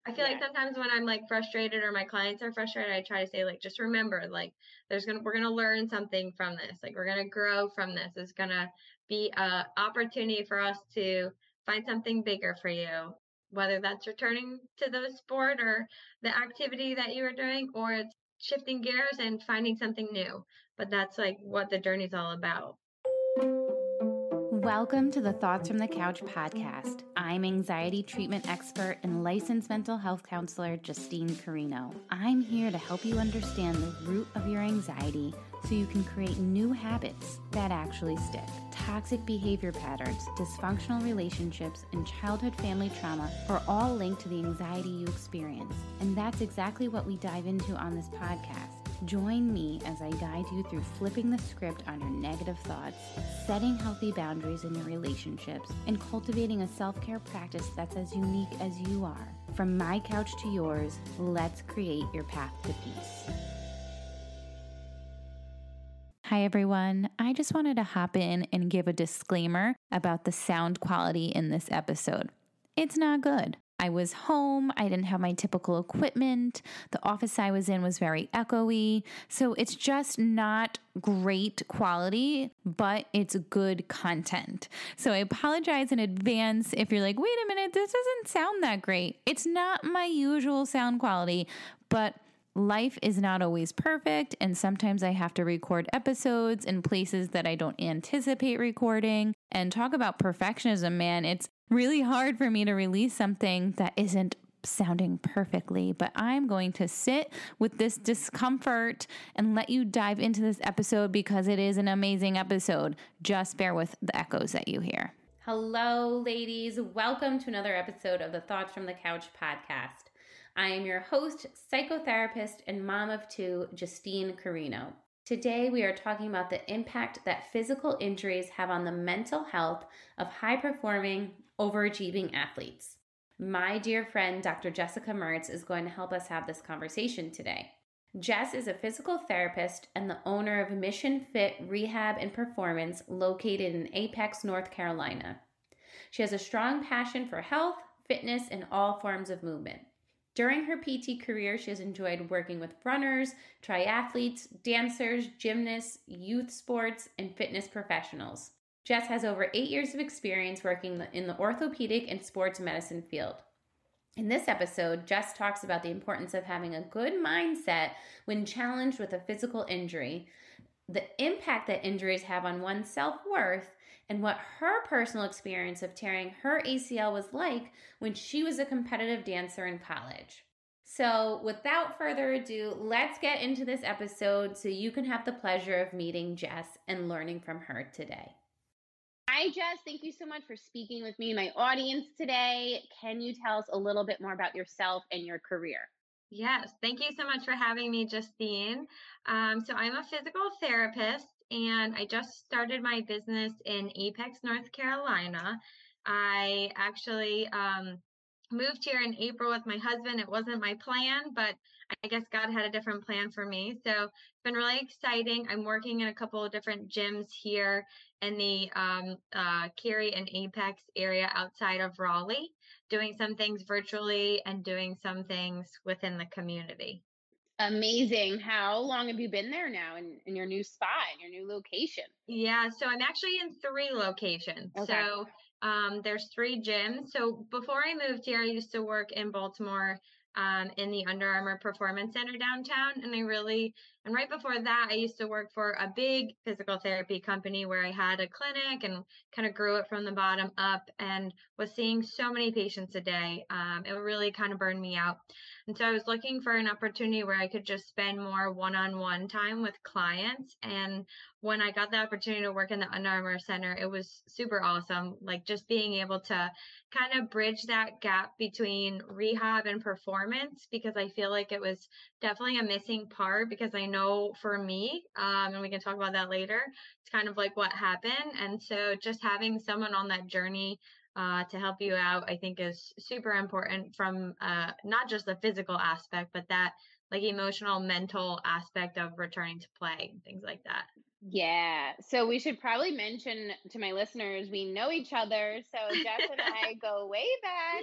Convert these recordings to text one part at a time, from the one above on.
I feel like Yeah. sometimes when I'm like frustrated or my clients are frustrated, I try to say like, just remember, like, we're gonna learn something from this. Like, we're gonna grow from this. It's gonna be a opportunity for us to find something bigger for you, whether that's returning to the sport or the activity that you were doing, or it's shifting gears and finding something new. But that's like what the journey's all about. Welcome to the Thoughts from the Couch podcast. I'm anxiety treatment expert and licensed mental health counselor Justine Carino. I'm here to help you understand the root of your anxiety so you can create new habits that actually stick. Toxic behavior patterns, dysfunctional relationships, and childhood family trauma are all linked to the anxiety you experience. And that's exactly what we dive into on this podcast. Join me as I guide you through flipping the script on your negative thoughts, setting healthy boundaries in your relationships, and cultivating a self-care practice that's as unique as you are. From my couch to yours, let's create your path to peace. Hi, everyone. I just wanted to hop in and give a disclaimer about the sound quality in this episode. It's not good. I was home. I didn't have my typical equipment. The office I was in was very echoey. So it's just not great quality, but it's good content. So I apologize in advance if you're like, wait a minute, this doesn't sound that great. It's not my usual sound quality, but life is not always perfect, and sometimes I have to record episodes in places that I don't anticipate recording. And talk about perfectionism, man. It's really hard for me to release something that isn't sounding perfectly, but I'm going to sit with this discomfort and let you dive into this episode because it is an amazing episode. Just bear with the echoes that you hear. Hello, ladies. Welcome to another episode of the Thoughts from the Couch podcast. I am your host, psychotherapist, and mom of two, Justine Carino. Today, we are talking about the impact that physical injuries have on the mental health of high-performing, overachieving athletes. My dear friend, Dr. Jessica Mertz, is going to help us have this conversation today. Jess is a physical therapist and the owner of Mission Fit Rehab and Performance located in Apex, North Carolina. She has a strong passion for health, fitness, and all forms of movement. During her PT career, she has enjoyed working with runners, triathletes, dancers, gymnasts, youth sports, and fitness professionals. Jess has over 8 years of experience working in the orthopedic and sports medicine field. In this episode, Jess talks about the importance of having a good mindset when challenged with a physical injury, the impact that injuries have on one's self-worth, and what her personal experience of tearing her ACL was like when she was a competitive dancer in college. So without further ado, let's get into this episode so you can have the pleasure of meeting Jess and learning from her today. Hi, Jess. Thank you so much for speaking with me and my audience today. Can you tell us a little bit more about yourself and your career? Yes, thank you so much for having me, Justine. So I'm a physical therapist, and I just started my business in Apex, North Carolina. I actually moved here in April with my husband. It wasn't my plan, but I guess God had a different plan for me. So it's been really exciting. I'm working in a couple of different gyms here in the Cary and Apex area outside of Raleigh, doing some things virtually and doing some things within the community. Amazing. How long have you been there now in your new spot, in your new location? Yeah, so I'm actually in 3 locations. Okay. So, there's 3 gyms. So before I moved here, I used to work in Baltimore, in the Under Armour Performance Center downtown, and right before that, I used to work for a big physical therapy company where I had a clinic and kinda grew it from the bottom up and was seeing so many patients a day. It really kinda burned me out. And so I was looking for an opportunity where I could just spend more one-on-one time with clients, and when I got the opportunity to work in the Under Armour Center, it was super awesome. Like just being able to kind of bridge that gap between rehab and performance, because I feel like it was definitely a missing part. Because I know for me, and we can talk about that later, it's kind of like what happened. And so just having someone on that journey to help you out, I think is super important from not just the physical aspect, but that like emotional, mental aspect of returning to play, things like that. Yeah. So we should probably mention to my listeners, we know each other. So Jess and I go way back.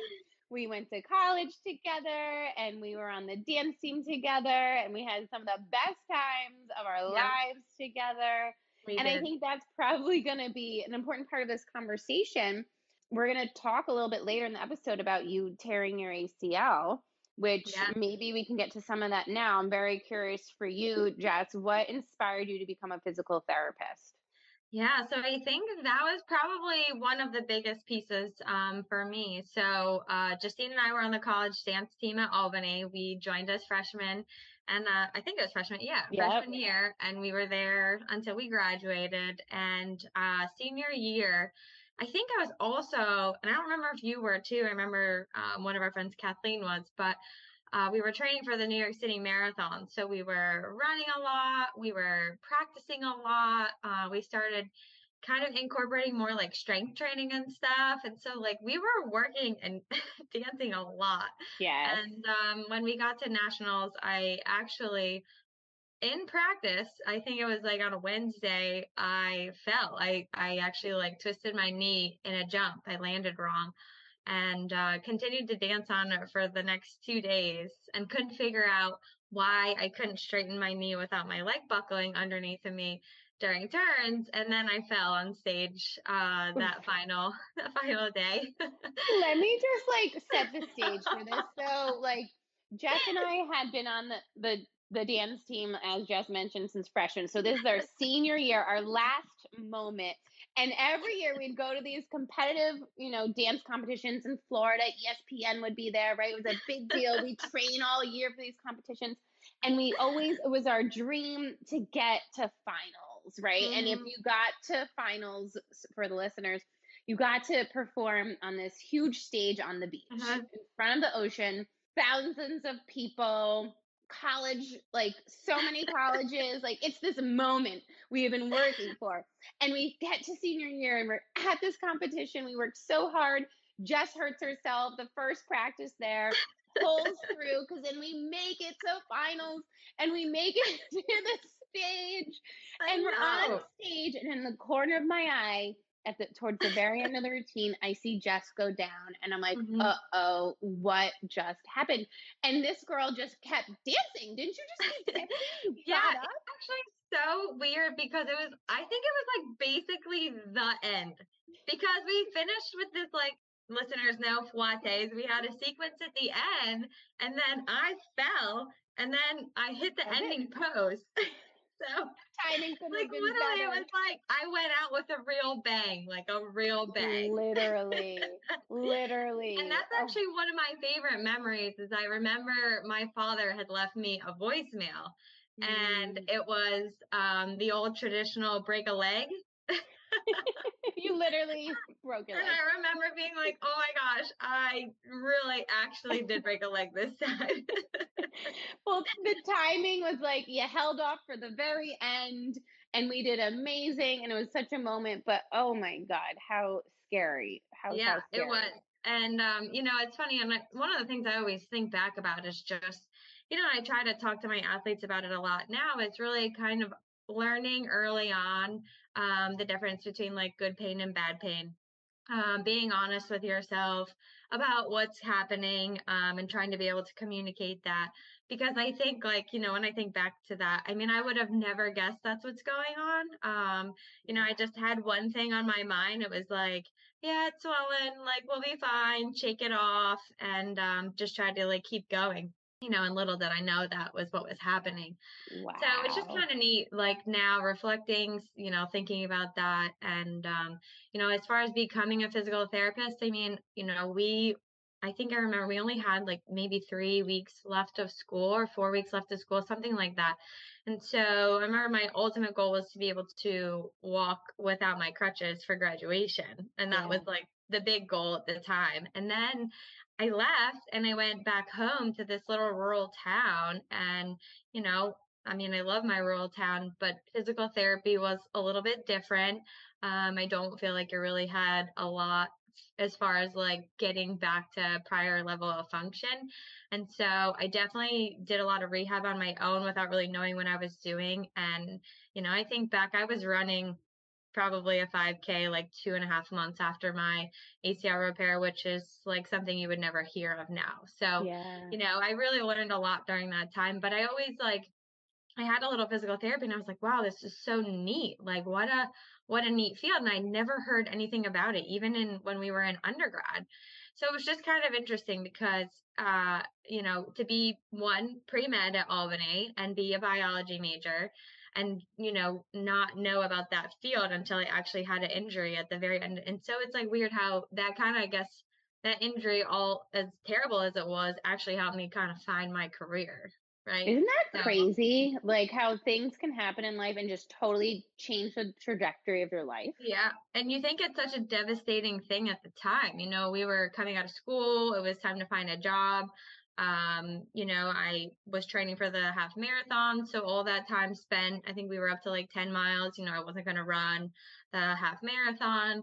We went to college together and we were on the dance team together and we had some of the best times of our Yeah, lives together. we And I did. think that's probably going to be an important part of this conversation. We're going to talk a little bit later in the episode about you tearing your ACL, which Yeah. maybe we can get to some of that now. I'm very curious for you, Jess, what inspired you to become a physical therapist? Yeah, so I think that was probably one of the biggest pieces for me. So Justine and I were on the college dance team at Albany. We joined as freshmen, and I think it was freshman, yeah, Yep. freshman year, and we were there until we graduated. And senior year, I think I was also, and I don't remember if you were too. I remember one of our friends, Kathleen, was, but we were training for the New York City Marathon. So we were running a lot, we were practicing a lot. We started kind of incorporating more like strength training and stuff. And so, like, we were working and dancing a lot. Yes. And when we got to nationals, I actually, in practice, I think it was like on a Wednesday, I fell. I actually like twisted my knee in a jump. I landed wrong and continued to dance on it for the next 2 days and couldn't figure out why I couldn't straighten my knee without my leg buckling underneath of me during turns. And then I fell on stage that final day. Let me just like set the stage for this. So like Jess and I had been on the dance team, as Jess mentioned, since freshman. So this is our senior year, our last moment. And every year we'd go to these competitive, dance competitions in Florida. ESPN would be there, right? It was a big deal. We train all year for these competitions. And it was our dream to get to finals, right? And if Mhm. you got to finals, for the listeners, you got to perform on this huge stage on the beach Uh-huh. in front of the ocean, thousands of people, college, like so many colleges. Like it's this moment we have been working for. And we get to senior year and we're at this competition. We worked so hard. Jess hurts herself the first practice there, pulls through because then we make it to finals and we make it to the stage. I And we're on know. stage, and in the corner of my eye, towards the very end of the routine, I see Jess go down, and I'm like, Mhm. oh, what just happened? And this girl just kept dancing. Didn't you just keep dancing? You Yeah, got it's up. actually so weird because I think it was like basically the end because we finished with this, like, listeners know Fuates. We had a sequence at the end and then I fell and then I hit the That's it. ending pose. So, Timing couldn't like, have been literally, it better. was like I went out with a real bang, like a real bang. Literally. And Literally. that's Oh, actually one of my favorite memories is I remember my father had left me a voicemail and mm. it was the old traditional break a leg. You literally broke your And leg. I remember being like, oh my gosh, I really actually did break a leg this time. Well, the timing was like you held off for the very end, and we did amazing, and it was such a moment. But oh my God, how scary! Yeah, How it was. scary! And, it's funny. And one of the things I always think back about is just, I try to talk to my athletes about it a lot now. It's really kind of learning early on the difference between like good pain and bad pain. Being honest with yourself about what's happening and trying to be able to communicate that. Because I think, like, when I think back to that, I mean, I would have never guessed that's what's going on. I just had one thing on my mind. It was like, yeah, it's swollen, like, we'll be fine, shake it off, and just try to like keep going. And little did I know that was what was happening. So it's just Wow. kind of neat, like now reflecting, thinking about that. And, as far as becoming a physical therapist, I mean, I think I remember we only had like maybe 3 weeks left of school or 4 weeks left of school, something like that. And so I remember my ultimate goal was to be able to walk without my crutches for graduation. And that was Yeah. like the big goal at the time. And then I left and I went back home to this little rural town and, you know, I mean, I love my rural town, but physical therapy was a little bit different. I don't feel like it really had a lot as far as like getting back to prior level of function. And so I definitely did a lot of rehab on my own without really knowing what I was doing. And, I think back, I was running probably a 5K like 2.5 months after my ACL repair, which is like something you would never hear of now. So, Yeah. I really learned a lot during that time, but I always I had a little physical therapy and I was like, wow, this is so neat. Like what a neat field. And I never heard anything about it, even when we were in undergrad. So it was just kind of interesting because to be one pre-med at Albany and be a biology major and, not know about that field until I actually had an injury at the very end. And so it's like weird how that kind of, I guess, that injury, all as terrible as it was, actually helped me kind of find my career. Right. Isn't that So crazy? Like how things can happen in life and just totally change the trajectory of your life. yeah. And you think it's such a devastating thing at the time. We were coming out of school, it was time to find a job. I was training for the half marathon. So all that time spent, I think we were up to like 10 miles. I wasn't going to run the half marathon.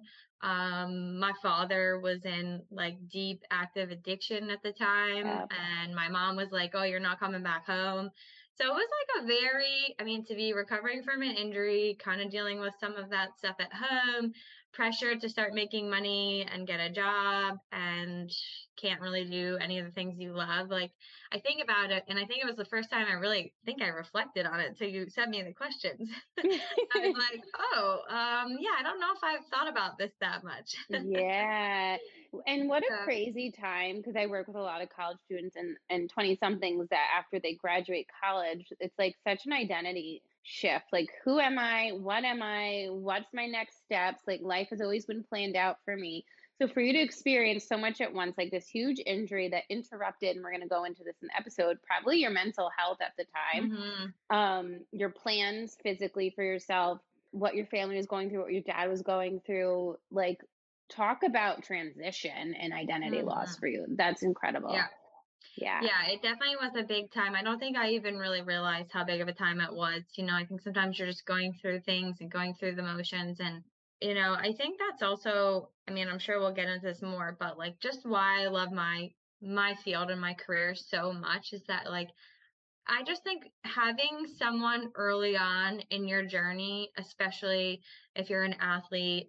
My father was in like deep active addiction at the time. Yeah. And my mom was like, oh, you're not coming back home. So it was like to be recovering from an injury, kind of dealing with some of that stuff at home, pressure to start making money and get a job, and can't really do any of the things you love. Like, I think about it, and I think it was the first time I really think I reflected on it. So you sent me the questions. I was like, oh, yeah, I don't know if I've thought about this that much. Yeah. And what a So, crazy time because I work with a lot of college students and 20 somethings that after they graduate college, it's like such an identity shift. Like, who am I? What am I? What's my next steps? Like, life has always been planned out for me. So, for you to experience so much at once, like this huge injury that interrupted, and we're going to go into this in the episode, probably your mental health at the time, mhm. your plans physically for yourself, what your family was going through, what your dad was going through, like talk about transition and identity loss Mhm. for you. That's incredible. Yeah. Yeah. Yeah, it definitely was a big time. I don't think I even really realized how big of a time it was. I think sometimes you're just going through things and going through the motions. And, I think that's also, I'm sure we'll get into this more, but like just why I love my field and my career so much is that like I just think having someone early on in your journey, especially if you're an athlete,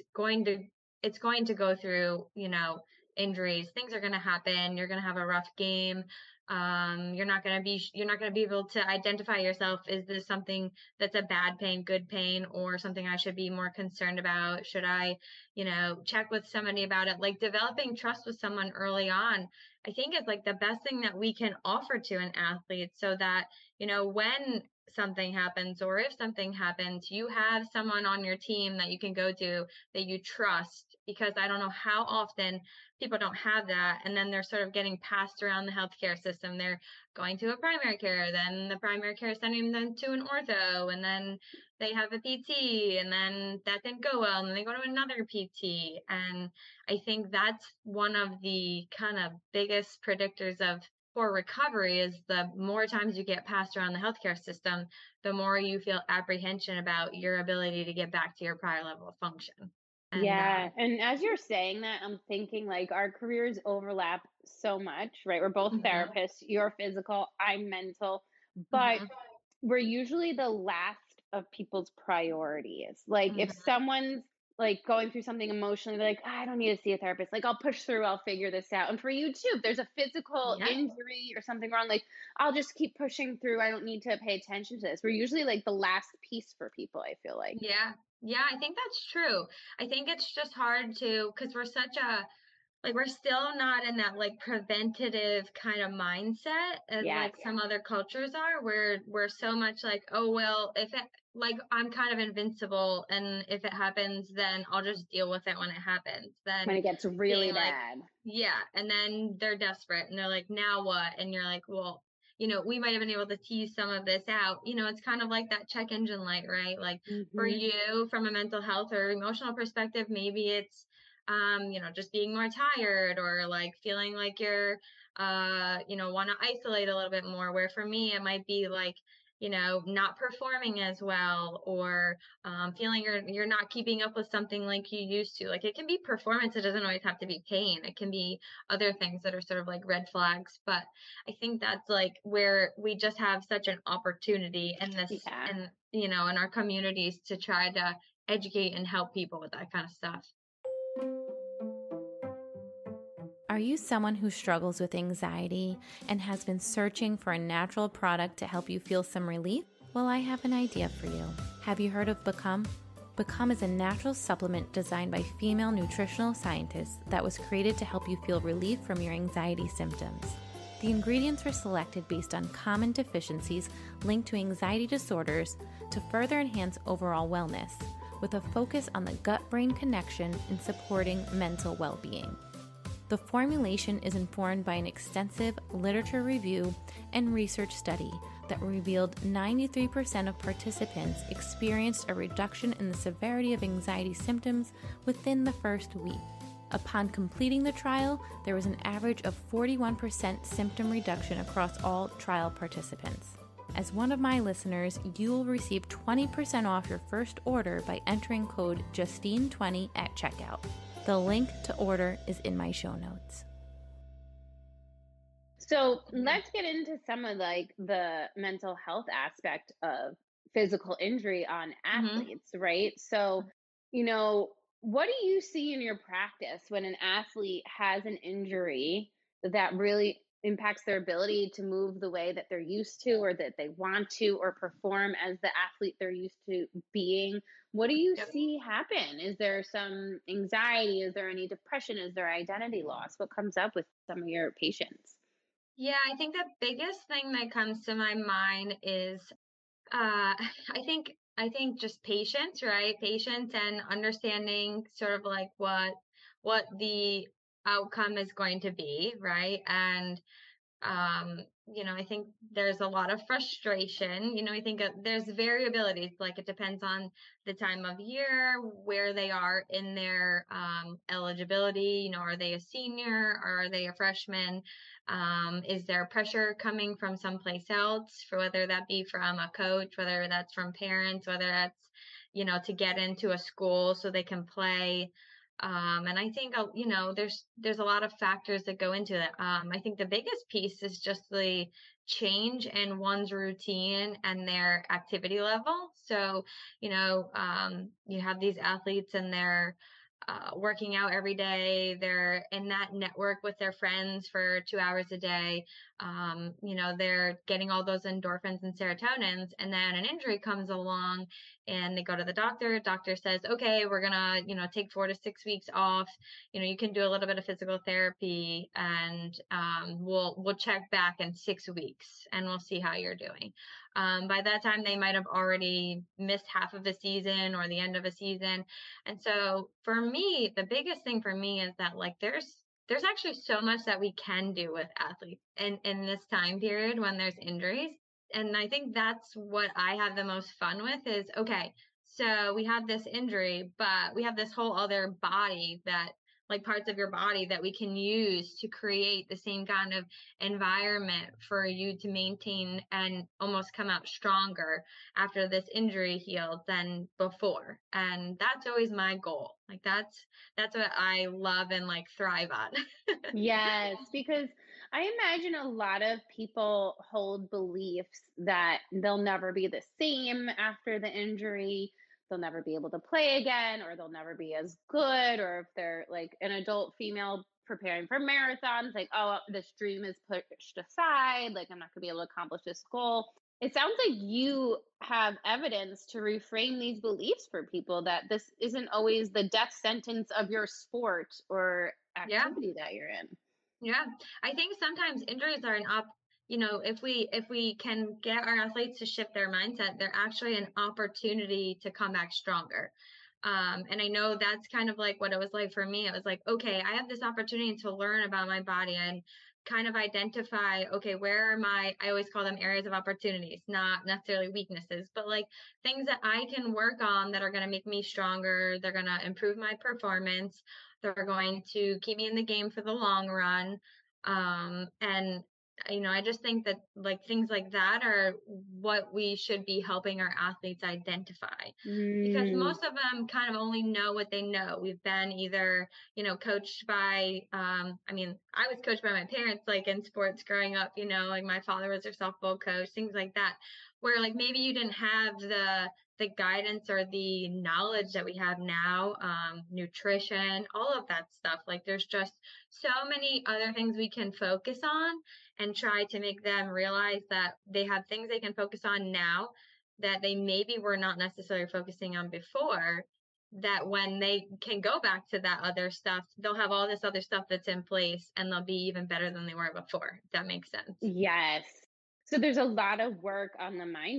it's going to go through, injuries. Things are going to happen. You're going to have a rough game. You're not going to be able to identify yourself. Is this something that's a bad pain, good pain, or something I should be more concerned about? Should I, check with somebody about it? Like developing trust with someone early on, I think it's like the best thing that we can offer to an athlete so that, when something happens or if something happens, you have someone on your team that you can go to that you trust, because I don't know how often people don't have that. And then they're sort of getting passed around the healthcare system. They're going to a primary care, then the primary care is sending them to an ortho, and then they have a PT, and then that didn't go well, and then they go to another PT. And I think that's one of the kind of biggest predictors of for recovery is the more times you get passed around the healthcare system, the more you feel apprehension about your ability to get back to your prior level of function. And Yeah. And as you're saying that, I'm thinking like our careers overlap so much, right? We're both mhm, therapists. You're physical, I'm mental, but mhm, we're usually the last of people's priorities. Like if mhm. someone's like going through something emotionally, they're like, I don't need to see a therapist. Like I'll push through, I'll figure this out. And for you too, if there's a physical Yeah. injury or something wrong, like I'll just keep pushing through. I don't need to pay attention to this. We're usually like the last piece for people, I feel like. Yeah. Yeah, I think that's true. I think it's just hard to, because we're such a, like, we're still not in that like preventative kind of mindset as Yes. like some other cultures are, where we're so much like, oh, well, if it, like, I'm kind of invincible, and if it happens, then I'll just deal with it when it happens. When Then it gets really being like, bad. yeah, and then they're desperate and they're like, now what? And you're like, well, we might have been able to tease some of this out. It's kind of like that check engine light, right? Like for Hmm. you from a mental health or emotional perspective, maybe it's just being more tired, or like feeling like you're want to isolate a little bit more, where for me it might be like, not performing as well, or feeling you're not keeping up with something like you used to. Like it can be performance, it doesn't always have to be pain, it can be other things that are sort of like red flags. But I think that's like where we just have such an opportunity in this, Yeah. in our communities, to try to educate and help people with that kind of stuff. Are you someone who struggles with anxiety and has been searching for a natural product to help you feel some relief? Well, I have an idea for you. Have you heard of Become? Become is a natural supplement designed by female nutritional scientists that was created to help you feel relief from your anxiety symptoms. The ingredients were selected based on common deficiencies linked to anxiety disorders to further enhance overall wellness, with a focus on the gut-brain connection in supporting mental well-being. The formulation is informed by an extensive literature review and research study that revealed 93% of participants experienced a reduction in the severity of anxiety symptoms within the first week. Upon completing the trial, there was an average of 41% symptom reduction across all trial participants. As one of my listeners, you will receive 20% off your first order by entering code Justine20 at checkout. The link to order is in my show notes. So let's get into some of like the mental health aspect of physical injury on athletes, right? So, what do you see in your practice when an athlete has an injury that really impacts their ability to move the way that they're used to or that they want to or perform as the athlete they're used to being? What do you Yep. see happen? Is there some anxiety? Is there any depression? Is there identity loss? What comes up with some of your patients? Yeah, I think the biggest thing that comes to my mind is I think just patience, right? Patience and understanding sort of like what the outcome is going to be, right? And I think there's a lot of frustration. I think there's variability. Like it depends on the time of year, where they are in their eligibility. Are they a senior or are they a freshman? Is there pressure coming from someplace else, for whether that be from a coach, whether that's from parents, whether that's, to get into a school so they can play. And I think, there's a lot of factors that go into it. I think the biggest piece is just the change in one's routine and their activity level. So, you have these athletes and they're working out every day. They're in that network with their friends for 2 hours a day. They're getting all those endorphins and serotonins, and then an injury comes along and they go to the doctor. Doctor says, okay, we're gonna, take 4 to 6 weeks off. You can do a little bit of physical therapy, and we'll check back in 6 weeks and we'll see how you're doing. By that time, they might have already missed half of a season or the end of a season. And so for me, the biggest thing for me is that like there's actually so much that we can do with athletes in this time period when there's injuries. And I think that's what I have the most fun with is, okay, so we have this injury, but we have this whole other body that, like, parts of your body that we can use to create the same kind of environment for you to maintain and almost come out stronger after this injury healed than before. And that's always my goal. Like that's what I love and like thrive on. Yes, because I imagine a lot of people hold beliefs that they'll never be the same after the injury. They'll never be able to play again, or they'll never be as good. Or if they're like an adult female preparing for marathons, like, oh, this dream is pushed aside. Like, I'm not going to be able to accomplish this goal. It sounds like you have evidence to reframe these beliefs for people that this isn't always the death sentence of your sport or Yeah. activity that you're in. Yeah, I think sometimes injuries are if we can get our athletes to shift their mindset, they're actually an opportunity to come back stronger. And I know that's kind of like what it was like for me. It was like, okay, I have this opportunity to learn about my body and kind of identify, okay, where are I always call them areas of opportunities, not necessarily weaknesses, but like things that I can work on that are going to make me stronger. They're going to improve my performance. They're going to keep me in the game for the long run. And I just think that like things like that are what we should be helping our athletes identify, because Mm, most of them kind of only know what they know. We've been either, coached by, I was coached by my parents, like in sports growing up, like my father was their softball coach, things like that, where like maybe you didn't have the guidance or the knowledge that we have now, nutrition, all of that stuff. Like there's just so many other things we can focus on and try to make them realize that they have things they can focus on now that they maybe were not necessarily focusing on before, that when they can go back to that other stuff, they'll have all this other stuff that's in place and they'll be even better than they were before, if that makes sense. Yes. So there's a lot of work on the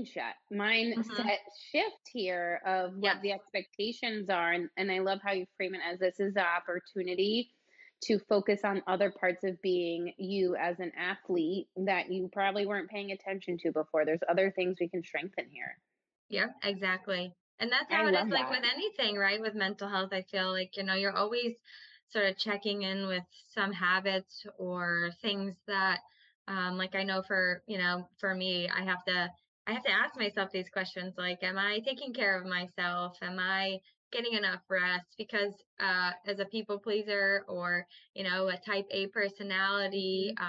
Hmm. mindset shift here of what Yes. the expectations are. And I love how you frame it as this is the opportunity to focus on other parts of being you as an athlete that you probably weren't paying attention to before. There's other things we can strengthen here. Yep, exactly. And that's I how it is love like that. with anything, right? With mental health, I feel like, you're always sort of checking in with some habits or things that, like I know for me, I have to ask myself these questions like, am I taking care of myself? Am I getting enough rest? Because as a people pleaser or, a type A personality, Mhm.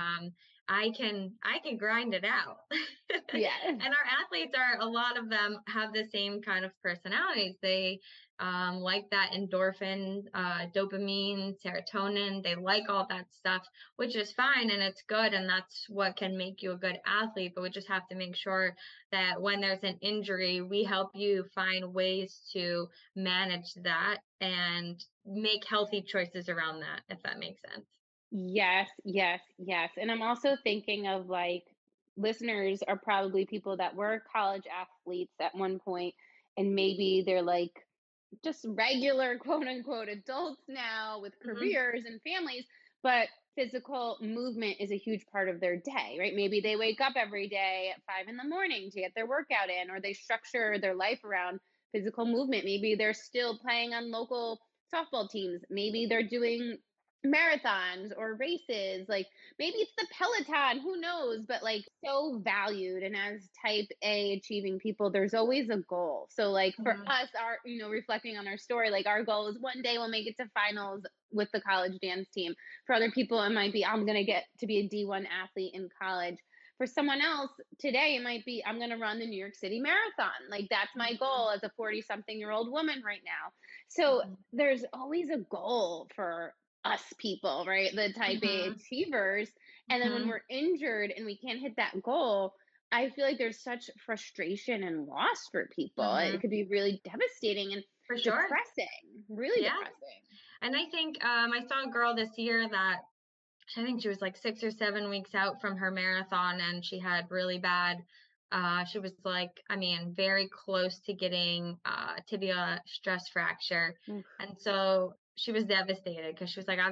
I can grind it out. Yeah. And our athletes a lot of them have the same kind of personalities. They like that endorphin, dopamine, serotonin. They like all that stuff, which is fine and it's good. And that's what can make you a good athlete. But we just have to make sure that when there's an injury, we help you find ways to manage that and make healthy choices around that, if that makes sense. Yes, yes, yes. And I'm also thinking of like listeners are probably people that were college athletes at one point, and maybe they're like just regular quote unquote adults now with Hmm. careers and families, but physical movement is a huge part of their day, right? Maybe they wake up every day at 5 in the morning to get their workout in, or they structure their life around physical movement. Maybe they're still playing on local softball teams. Maybe they're doing marathons or races. Like maybe it's the Peloton, who knows? But like so valued. And as type A achieving people, there's always a goal. So like for Hmm. us, our reflecting on our story, like our goal is one day we'll make it to finals with the college dance team. For other people, it might be I'm gonna get to be a D1 athlete in college. For someone else today, it might be I'm gonna run the New York City Marathon. Like that's my goal as a 40-something-year-old woman right now. So Hmm. there's always a goal for us people, right? The type A Hmm. achievers. And then when Hmm. we're injured and we can't hit that goal, I feel like there's such frustration and loss for people. It Hmm. could be really devastating and For sure. depressing, really Yeah. depressing. And I think I saw a girl this year that I think she was like 6 or 7 weeks out from her marathon and she had really bad. She was like, I mean, very close to getting tibia stress fracture. Oof. And so she was devastated because she was like,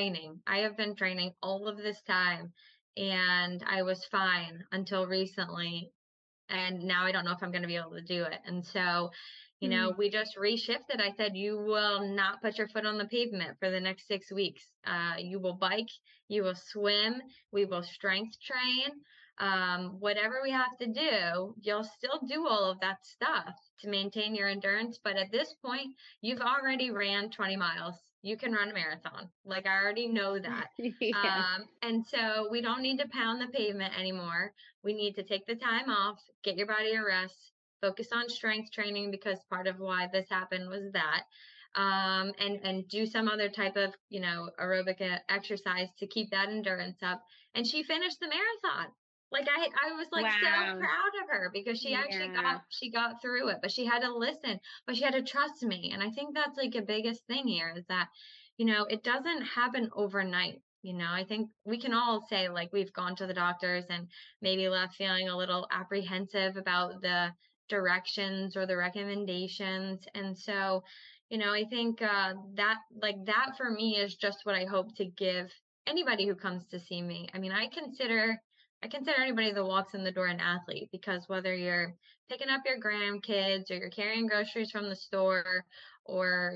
I have been training all of this time and I was fine until recently and now I don't know if I'm going to be able to do it. And so, Mm. we just reshifted. I said, you will not put your foot on the pavement for the next 6 weeks. You will bike, you will swim, we will strength train. Whatever we have to do, you'll still do all of that stuff to maintain your endurance. But at this point, you've already ran 20 miles. You can run a marathon. Like I already know that. Yeah. And so we don't need to pound the pavement anymore. We need to take the time off, get your body a rest, focus on strength training because part of why this happened was that. And do some other type of, aerobic exercise to keep that endurance up. And she finished the marathon. Like I was like so Wow. proud of her because she actually Yeah. got through it, but she had to listen, but she had to trust me. And I think that's like a biggest thing here is that, it doesn't happen overnight. I think we can all say like we've gone to the doctors and maybe left feeling a little apprehensive about the directions or the recommendations. And so, I think that for me is just what I hope to give anybody who comes to see me. I mean, I consider anybody that walks in the door an athlete because whether you're picking up your grandkids or you're carrying groceries from the store or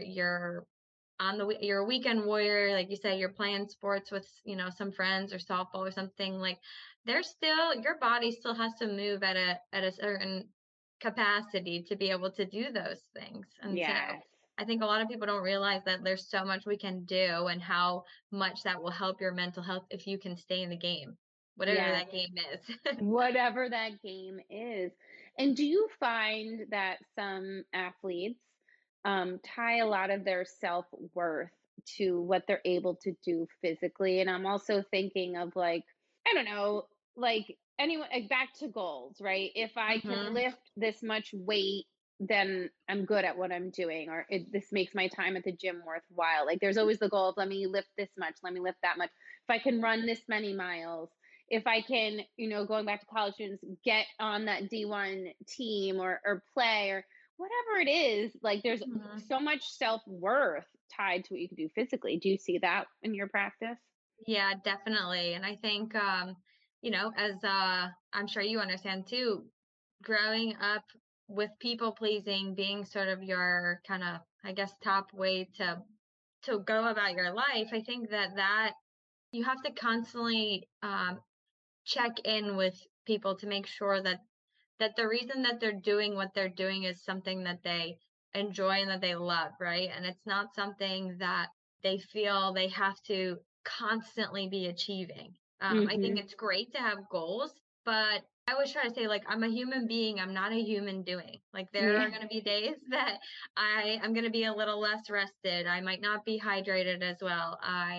you're a weekend warrior, like you say, you're playing sports with, some friends or softball or something, like there's still your body still has to move at a certain capacity to be able to do those things. And so Yes. I think a lot of people don't realize that there's so much we can do and how much that will help your mental health if you can stay in the game, whatever Yes. that game is. Whatever that game is. And do you find that some athletes tie a lot of their self worth to what they're able to do physically? And I'm also thinking of like, I don't know, like anyone, like back to goals, right? If I can Mhm. lift this much weight, then I'm good at what I'm doing, or this makes my time at the gym worthwhile. Like there's always the goal of let me lift this much, let me lift that much. If I can run this many miles, if I can, going back to college students, get on that D1 team or play or whatever it is, like there's Mhm. so much self-worth tied to what you can do physically. Do you see that in your practice? Yeah, definitely. And I think, as I'm sure you understand too, growing up with people pleasing being sort of your kind of, I guess, top way to go about your life, I think that you have to constantly check in with people to make sure that the reason that they're doing what they're doing is something that they enjoy and that they love, right? And it's not something that they feel they have to constantly be achieving. I think Mhm. it's great to have goals, but I always try to say, like, I'm a human being. I'm not a human doing. Like, there are Yeah. going to be days that I'm going to be a little less rested. I might not be hydrated as well.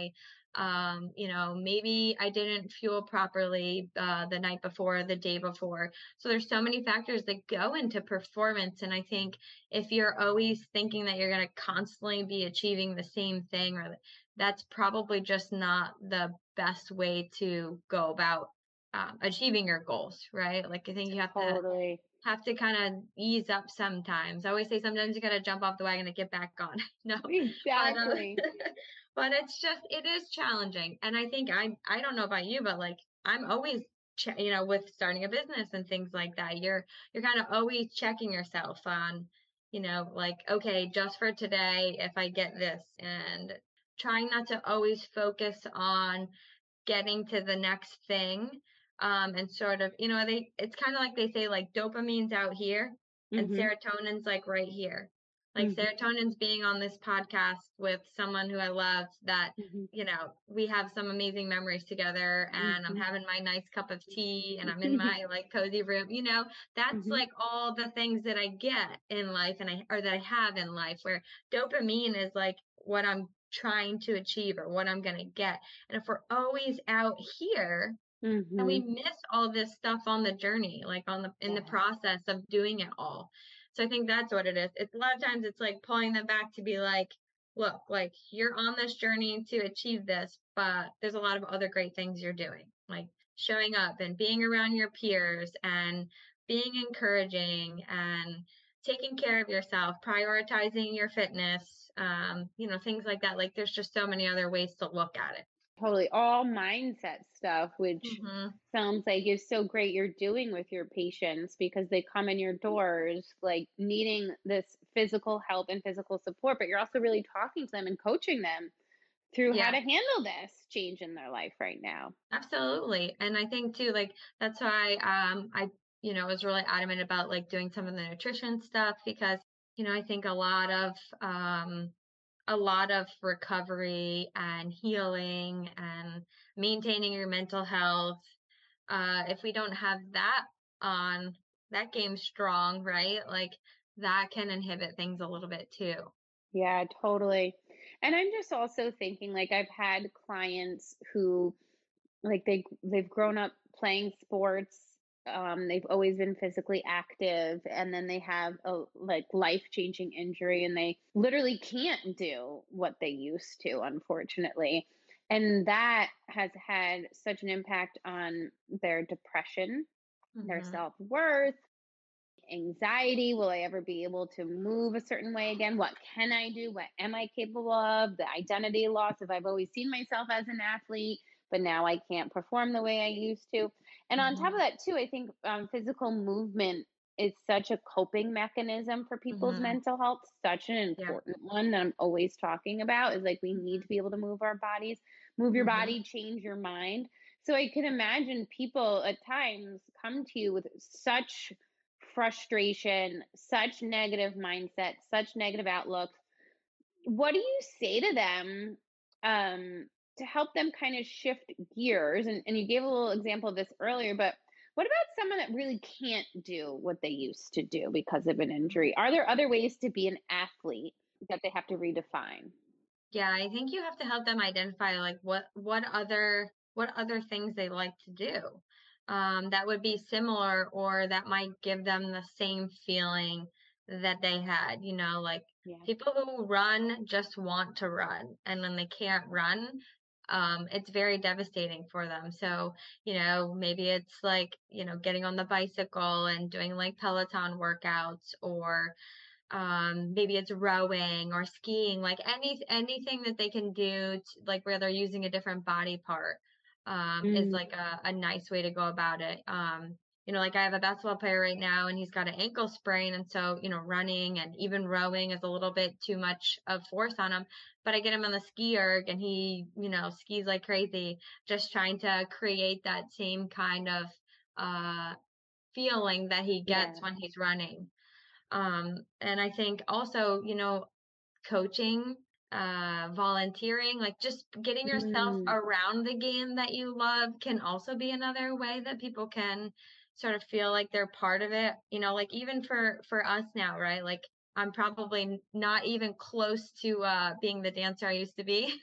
Maybe I didn't fuel properly the night before, the day before. So there's so many factors that go into performance. And I think if you're always thinking that you're going to constantly be achieving the same thing, that's probably just not the best way to go about achieving your goals, right? Like I think you Totally. have to kind of ease up sometimes. I always say sometimes you got to jump off the wagon to get back on. No, but Exactly. but it is challenging, and I think I don't know about you, but like I'm always with starting a business and things like that. You're kind of always checking yourself on, like okay, just for today, if I get this, and trying not to always focus on getting to the next thing, and sort of, it's kind of like they say, like dopamine's out here and Mhm. serotonin's like right here. Like Mhm. serotonin's being on this podcast with someone who I love, that, Mhm. we have some amazing memories together, and I'm Mhm. having my nice cup of tea and I'm in my like cozy room, that's Mhm. like all the things that I get in life, or that I have in life, where dopamine is like what I'm trying to achieve or what I'm going to get. And if we're always out here, then we Mhm. miss all this stuff on the journey, like in the Yes. process of doing it all. So I think that's what it is. It's a lot of times it's like pulling them back to be like, look, like you're on this journey to achieve this, but there's a lot of other great things you're doing, like showing up and being around your peers and being encouraging and taking care of yourself, prioritizing your fitness, things like that. Like there's just so many other ways to look at it. Totally. All mindset stuff, which Hmm. sounds like is so great you're doing with your patients because they come in your doors like needing this physical help and physical support, but you're also really talking to them and coaching them through how Yeah. to handle this change in their life right now. Absolutely. And I think too, like that's why I, was really adamant about like doing some of the nutrition stuff, because, I think a lot of recovery and healing and maintaining your mental health, if we don't have on that game strong, right? Like that can inhibit things a little bit too. Yeah, totally. And I'm just also thinking like I've had clients who like they've grown up playing sports. They've always been physically active, and then they have a like life-changing injury, and they literally can't do what they used to, unfortunately. And that has had such an impact on their depression, their Hmm. self-worth, anxiety. Will I ever be able to move a certain way again? What can I do? What am I capable of? The identity loss if I've always seen myself as an athlete, but now I can't perform the way I used to. And on top of Hmm. that, too, I think physical movement is such a coping mechanism for people's Hmm. mental health, such an Yeah. important one that I'm always talking about is like we need to be able to move our bodies, move your Hmm. body, change your mind. So I can imagine people at times come to you with such frustration, such negative mindset, such negative outlook. What do you say to them to help them kind of shift gears? And you gave a little example of this earlier, but What about someone that really can't do what they used to do because of an injury? Are there other ways to be an athlete that they have to redefine? Yeah, I think you have to help them identify like what other things they like to do that would be similar or that might give them the same feeling that they had. You know, like Yeah. people who run just want to run, and when they can't run, it's very devastating for them. So, you know, maybe it's like, you know, getting on the bicycle and doing like Peloton workouts, or maybe it's rowing or skiing, like anything that they can do like where they're using a different body part is Mm, like a nice way to go about it. You know, like I have a basketball player right now and he's got an ankle sprain, and so, you know, running and even rowing is a little bit too much of force on him, but I get him on the ski erg and he, you know, skis like crazy, just trying to create that same kind of uh feeling that he gets yeah. when he's running. And I think also, you know, coaching, volunteering, like just getting yourself Mm, around the game that you love can also be another way that people can sort of feel like they're part of it. You know, like even for us now, right? Like I'm probably not even close to being the dancer I used to be.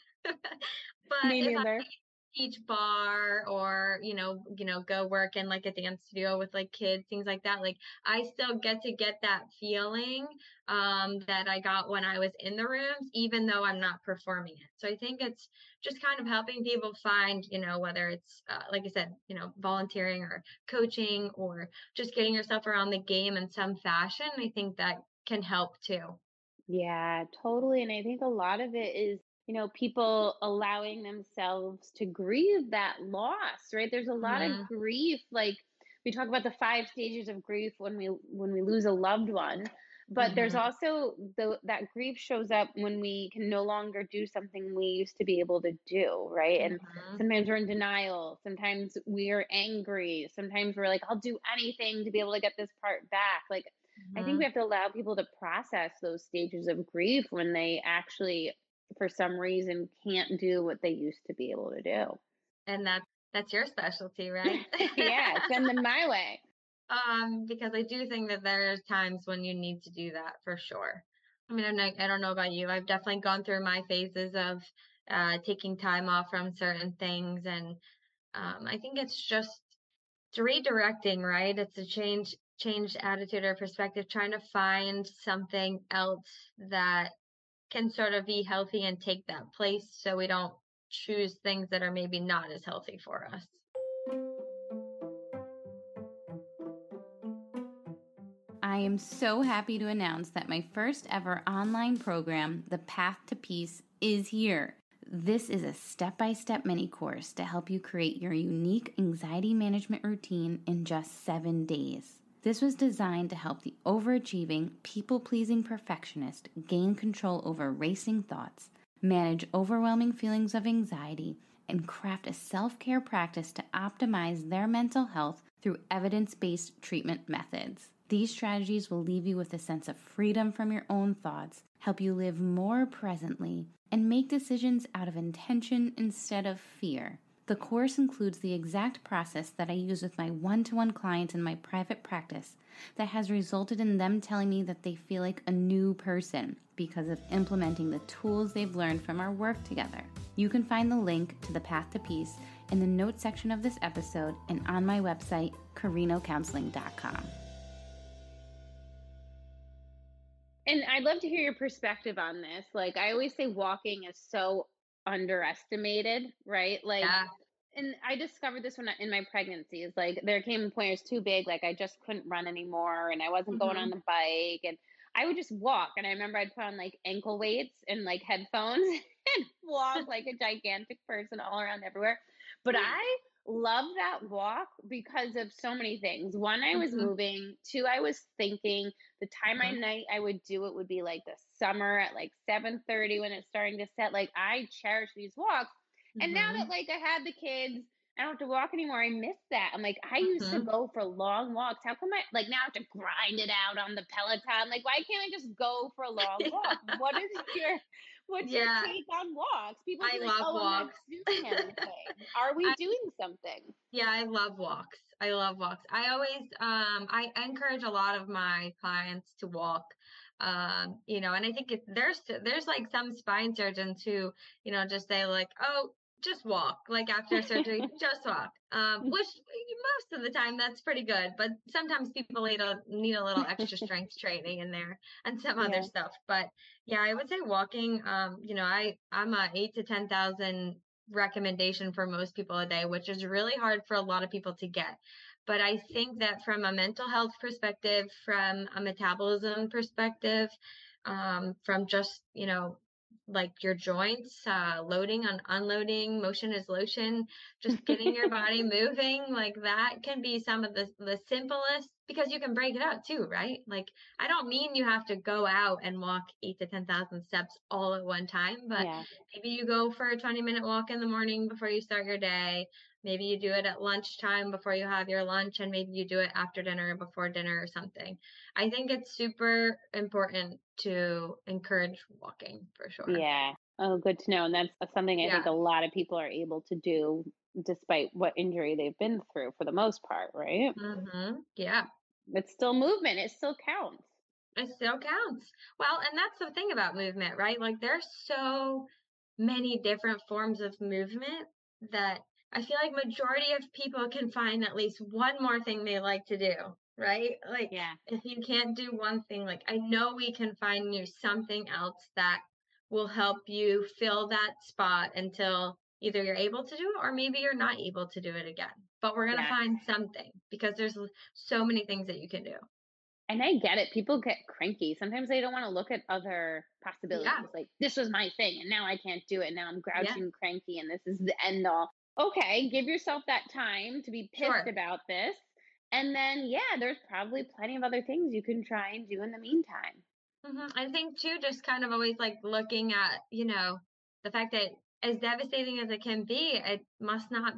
But me if neither. teach bar or go work in like a dance studio with like kids, things like that, like I still get that feeling that I got when I was in the rooms, even though I'm not performing it. So I think it's just kind of helping people find, you know, whether it's like I said, you know, volunteering or coaching or just getting yourself around the game in some fashion. I think that can help too. Yeah, totally. And I think a lot of it is, people allowing themselves to grieve that loss, right? There's a lot of Hmm. grief. Like we talk about the five stages of grief when we lose a loved one, but there's Hmm. also that grief shows up when we can no longer do something we used to be able to do, right? And Hmm. sometimes we're in denial, sometimes we're angry, sometimes we're like, I'll do anything to be able to get this part back. Like I think we Hmm. have to allow people to process those stages of grief when they actually, for some reason, can't do what they used to be able to do. And that's your specialty, right? Yeah, send them my way. Because I do think that there's times when you need to do that for sure. I mean, I don't know about you. I've definitely gone through my phases of taking time off from certain things, and I think it's just redirecting, right? It's a changed attitude or perspective, trying to find something else that can sort of be healthy and take that place, so we don't choose things that are maybe not as healthy for us. I am so happy to announce that my first ever online program, The Path to Peace, is here. This is a step-by-step mini course to help you create your unique anxiety management routine in just 7 days. This was designed to help the overachieving, people-pleasing perfectionist gain control over racing thoughts, manage overwhelming feelings of anxiety, and craft a self-care practice to optimize their mental health through evidence-based treatment methods. These strategies will leave you with a sense of freedom from your own thoughts, help you live more presently, and make decisions out of intention instead of fear. The course includes the exact process that I use with my one-to-one clients in my private practice that has resulted in them telling me that they feel like a new person because of implementing the tools they've learned from our work together. You can find the link to the Path to Peace in the notes section of this episode and on my website, carinocounseling.com. And I'd love to hear your perspective on this. Like, I always say walking is so underestimated, right? Like, Yeah. and I discovered this in my pregnancy. Is like there came a point where it was too big, like I just couldn't run anymore, and I wasn't going on Hmm. the bike, and I would just walk. And I remember I'd put on like ankle weights and like headphones and walk like a gigantic person all around everywhere. But I love that walk because of so many things. One, I was Hmm. moving. Two, I was thinking. The time of Hmm. night I would do it would be like the summer at like 7:30 when it's starting to set. Like I cherish these walks, and now that Hmm. like I had the kids, I don't have to walk anymore. I miss that. I'm like, I used to Hmm. go for long walks. How come I like now I have to grind it out on the Peloton? Like, why can't I just go for a long walk? What's your Yeah, take on walks? People I be like, love oh, I'm not walks. doing anything. Are we I, doing something? yeah, I love walks. I love walks. I always, I encourage a lot of my clients to walk. And I think there's like some spine surgeons who, just say like, oh, just walk, like after surgery, just walk. Which most of the time that's pretty good, but sometimes people need a little extra strength training in there and some other Yeah. stuff. But yeah, I would say walking. I'm a 8 to 10,000 recommendation for most people a day, which is really hard for a lot of people to get. But I think that from a mental health perspective, from a metabolism perspective, from just, like your joints, loading and unloading, motion is lotion, just getting your body moving, like that can be some of the simplest, because you can break it out too, right? Like, I don't mean you have to go out and walk 8 to 10,000 steps all at one time, but Yeah. maybe you go for a 20-minute walk in the morning before you start your day. Maybe you do it at lunchtime before you have your lunch, and maybe you do it after dinner, before dinner or something. I think it's super important to encourage walking for sure. Yeah. Oh, good to know. And that's something I think Yeah. a lot of people are able to do despite what injury they've been through for the most part, right? Yeah. It's still movement. It still counts. It still counts. Well, and that's the thing about movement, right? Like, there's so many different forms of movement that I feel like majority of people can find at least one more thing they like to do, right? Like, Yeah. if you can't do one thing, like, I know we can find you something else that will help you fill that spot until either you're able to do it or maybe you're not able to do it again. But we're going to Yeah. find something, because there's so many things that you can do. And I get it. People get cranky. Sometimes they don't want to look at other Yeah. possibilities. Like, this was my thing and now I can't do it. Now I'm Yeah. grouchy and cranky and this is the end all. Okay, give yourself that time to be pissed Sure. about this. And then, yeah, there's probably plenty of other things you can try and do in the meantime. I think too, just kind of always like looking at, the fact that as devastating as it can be, it must not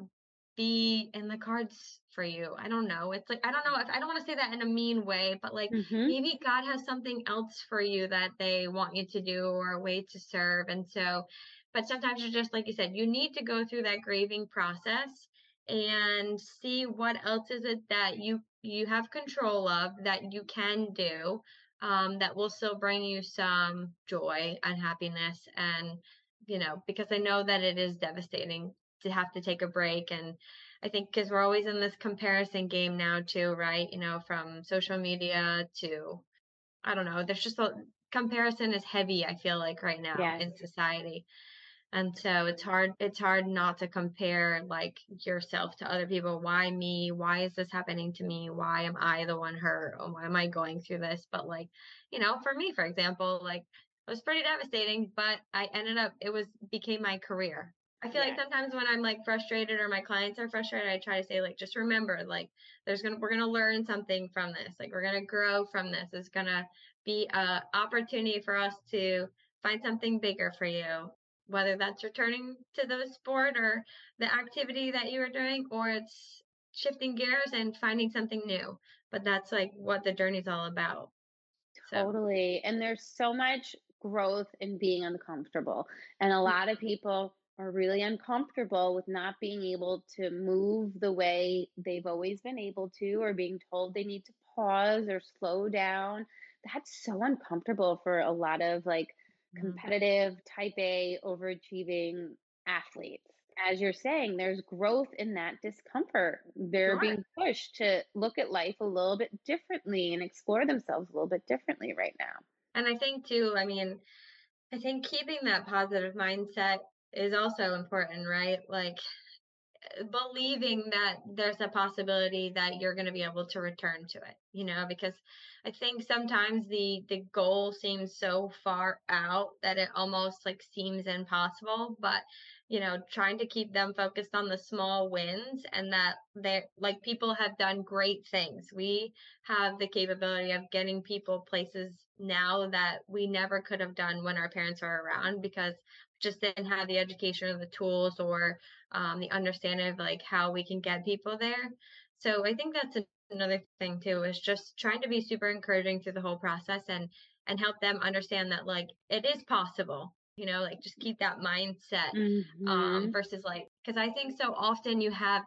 be in the cards for you. I don't know. It's like, I don't know if I don't want to say that in a mean way, but like Mm-hmm. maybe God has something else for you that they want you to do, or a way to serve. And so, but sometimes you're just like you said, you need to go through that grieving process and see what else is it that you have control of, that you can do, that will still bring you some joy and happiness. And, because I know that it is devastating to have to take a break. And I think because we're always in this comparison game now, too, right? From social media to, I don't know, there's just a comparison is heavy, I feel like, right now Yes. in society. And so it's hard not to compare like yourself to other people. Why me? Why is this happening to me? Why am I the one hurt? Or why am I going through this? But like, for me, for example, like, it was pretty devastating, but I ended up, became my career. I feel like Yeah. sometimes when I'm like frustrated or my clients are frustrated, I try to say like, just remember, like, we're gonna learn something from this. Like, we're gonna grow from this. It's gonna be a opportunity for us to find something bigger for you, whether that's returning to the sport or the activity that you were doing, or it's shifting gears and finding something new. But that's like what the journey's all about. So, Totally. And there's so much growth in being uncomfortable. And a lot of people are really uncomfortable with not being able to move the way they've always been able to, or being told they need to pause or slow down. That's so uncomfortable for a lot of like mhm. competitive, type A, overachieving athletes. As you're saying, there's growth in that discomfort. They're Sure. being pushed to look at life a little bit differently and explore themselves a little bit differently right now. And I think too, I mean, I think keeping that positive mindset is also important, right? Like, believing that there's a possibility that you're going to be able to return to it, because I think sometimes the goal seems so far out that it almost like seems impossible. But trying to keep them focused on the small wins, and that they're like, people have done great things. We have the capability of getting people places now that we never could have done when our parents were around, because just didn't have the education or the tools, or the understanding of like how we can get people there. So I think that's another thing too, is just trying to be super encouraging through the whole process, and help them understand that like it is possible. Like, just keep that mindset, Hmm. versus like, because I think so often you have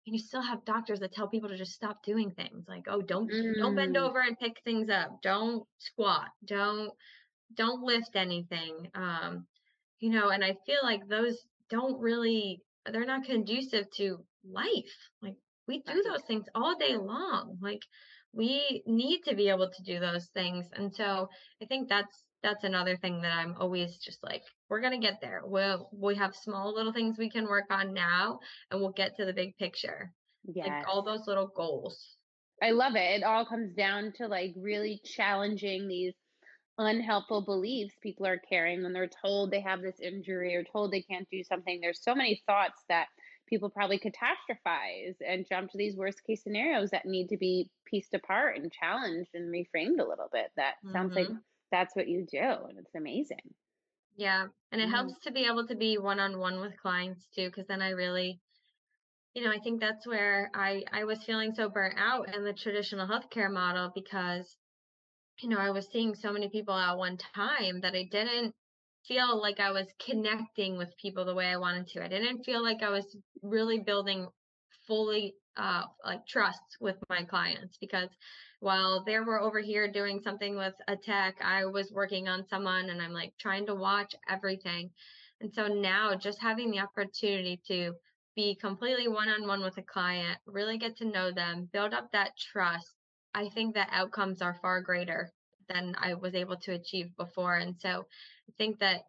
And you still have doctors that tell people to just stop doing things like, oh, don't bend Mm, over and pick things up. Don't squat. Don't lift anything. And I feel like those don't really, they're not conducive to life. Like we do right. those things all day long. Like we need to be able to do those things. And so I think that's another thing that I'm always just like, we're gonna get there. We have small little things we can work on now, and we'll get to the big picture. Like Yes. all those little goals. I love it. It all comes down to like really challenging these unhelpful beliefs people are carrying when they're told they have this injury or told they can't do something. There's so many thoughts that people probably catastrophize and jump to these worst case scenarios that need to be pieced apart and challenged and reframed a little bit. That sounds like Hmm. that's what you do, and it's amazing. Yeah. And it Mm. helps to be able to be one-on-one with clients too, because then I really, I think that's where I was feeling so burnt out in the traditional healthcare model because, I was seeing so many people at one time that I didn't feel like I was connecting with people the way I wanted to. I didn't feel like I was really building fully like trust with my clients because while they were over here doing something with a tech, I was working on someone and I'm like trying to watch everything. And so now just having the opportunity to be completely one-on-one with a client, really get to know them, build up that trust, I think that outcomes are far greater than I was able to achieve before. And so I think that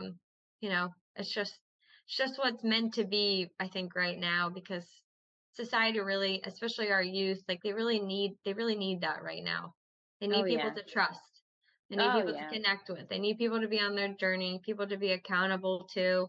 it's just what's meant to be, I think, right now, because society really, especially our youth, like they really need that right now. They Oh need people yeah. to trust. They need Oh people to yeah. connect with. They need people to be on their journey, people to be accountable to.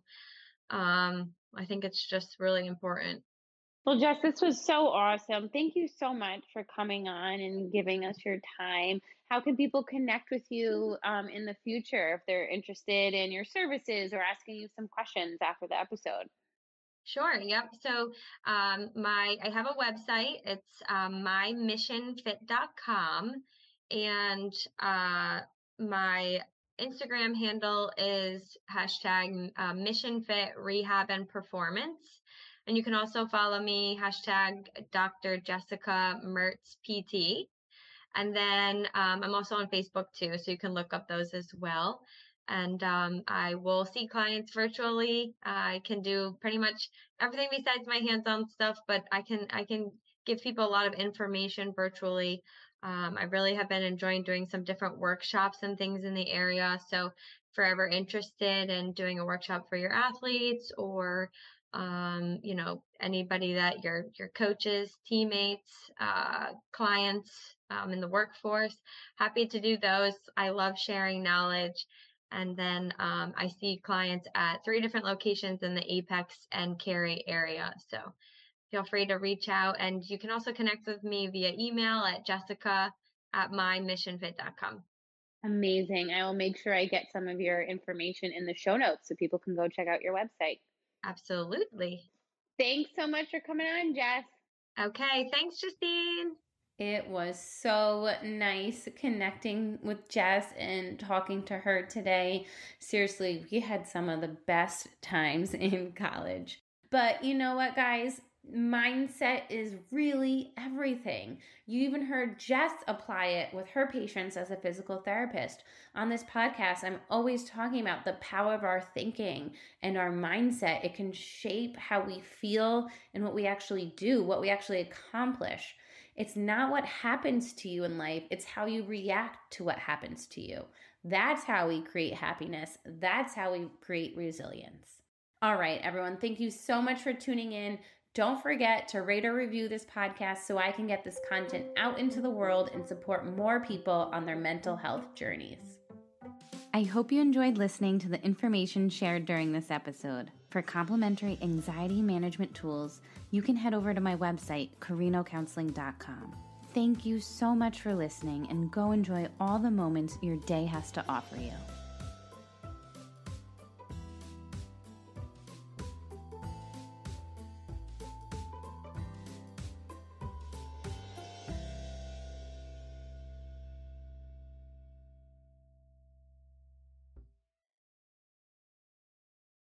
I think it's just really important. Well, Jess, this was so awesome. Thank you so much for coming on and giving us your time. How can people connect with you in the future if they're interested in your services or asking you some questions after the episode? Sure. Yep. So I have a website. It's mymissionfit.com, and my Instagram handle is hashtag missionfit rehab and performance. And you can also follow me hashtag Dr. Jessica Mertz PT. And then I'm also on Facebook too, so you can look up those as well. And I will see clients virtually. I can do pretty much everything besides my hands-on stuff, but I can give people a lot of information virtually. I really have been enjoying doing some different workshops and things in the area. So if you're ever interested in doing a workshop for your athletes or anybody that your coaches, teammates, clients in the workforce, happy to do those. I love sharing knowledge. And then I see clients at 3 different locations in the Apex and Cary area. So feel free to reach out. And you can also connect with me via email at jessica@mymissionfit.com. Amazing. I will make sure I get some of your information in the show notes so people can go check out your website. Absolutely. Thanks so much for coming on, Jess. Okay. Thanks, Justine. It was so nice connecting with Jess and talking to her today. Seriously, we had some of the best times in college. But you know what, guys? Mindset is really everything. You even heard Jess apply it with her patients as a physical therapist. On this podcast, I'm always talking about the power of our thinking and our mindset. It can shape how we feel and what we actually do, what we actually accomplish. It's not what happens to you in life, it's how you react to what happens to you. That's how we create happiness. That's how we create resilience. All right, everyone, thank you so much for tuning in. Don't forget to rate or review this podcast so I can get this content out into the world and support more people on their mental health journeys. I hope you enjoyed listening to the information shared during this episode. For complimentary anxiety management tools, you can head over to my website, carinocounseling.com. Thank you so much for listening, and go enjoy all the moments your day has to offer you.